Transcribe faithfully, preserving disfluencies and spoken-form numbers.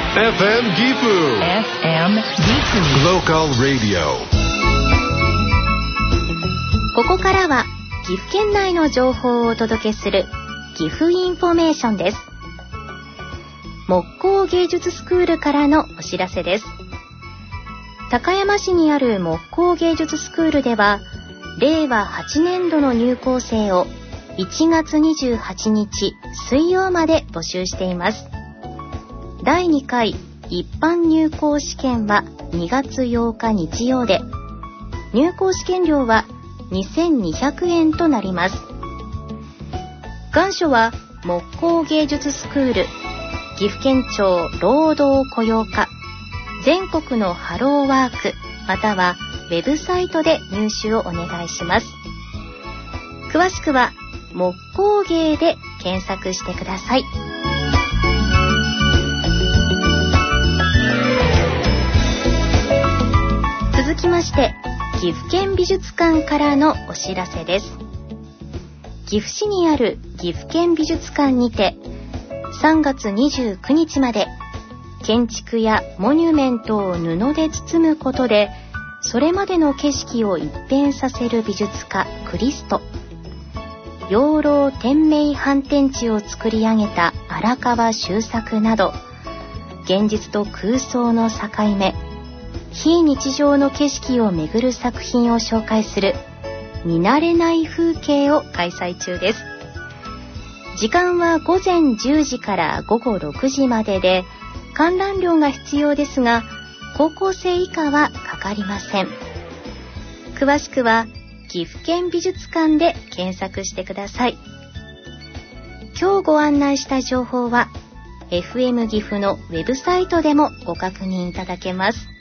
エフエム ギフ エフエム ギフ Local Radio。 ここからは岐阜県内の情報をお届けする岐阜インフォメーションです。木工芸術スクールからのお知らせです。高山市にある木工芸術スクールでは、れいわはちねんどの入校生をいちがつにじゅうはちにち水曜まで募集しています。だいにかい一般入校試験はにがつようか日曜で、入校試験料はにせんにひゃくえんとなります。願書は木工芸術スクール、岐阜県庁労働雇用課、全国のハローワークまたはウェブサイトで入手をお願いします。詳しくは木工芸で検索してください。続きまして、岐阜県美術館からのお知らせです。岐阜市にある岐阜県美術館にてさんがつにじゅうくにちまで、建築やモニュメントを布で包むことでそれまでの景色を一変させる美術家クリスト、養老天明反転地を作り上げた荒川修作など、現実と空想の境目、非日常の景色を巡る作品を紹介する見慣れない風景を開催中です。時間はごぜんじゅうじからごごろくじまでで、観覧料が必要ですが、高校生以下はかかりません。詳しくは岐阜県美術館で検索してください。今日ご案内した情報は エフエム 岐阜のウェブサイトでもご確認いただけます。